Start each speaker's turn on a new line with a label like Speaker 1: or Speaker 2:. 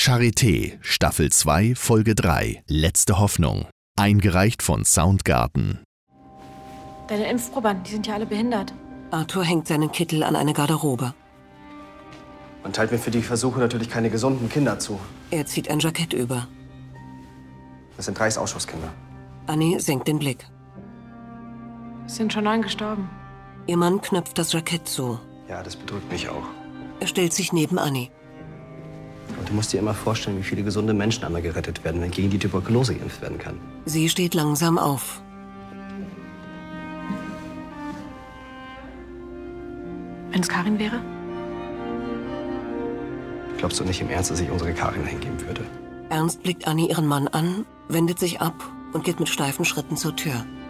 Speaker 1: Charité, Staffel 2, Folge 3, Letzte Hoffnung. Eingereicht von Soundgarden.
Speaker 2: Deine Impfprobanden, die sind ja alle behindert.
Speaker 3: Arthur hängt seinen Kittel an eine Garderobe.
Speaker 4: Man teilt mir für die Versuche natürlich keine gesunden Kinder zu.
Speaker 3: Er zieht ein Jackett über.
Speaker 4: Das sind Reichsausschusszkinder.
Speaker 3: Annie senkt den Blick.
Speaker 2: Es sind schon 9 gestorben.
Speaker 3: Ihr Mann knöpft das Jackett zu.
Speaker 4: Ja, das bedrückt mich auch.
Speaker 3: Er stellt sich neben Annie.
Speaker 4: Und du musst dir immer vorstellen, wie viele gesunde Menschen einmal gerettet werden, wenn gegen die Tuberkulose geimpft werden kann.
Speaker 3: Sie steht langsam auf.
Speaker 2: Wenn es Karin wäre?
Speaker 4: Glaubst du nicht im Ernst, dass ich unsere Karin hingeben würde?
Speaker 3: Ernst blickt Annie ihren Mann an, wendet sich ab und geht mit steifen Schritten zur Tür.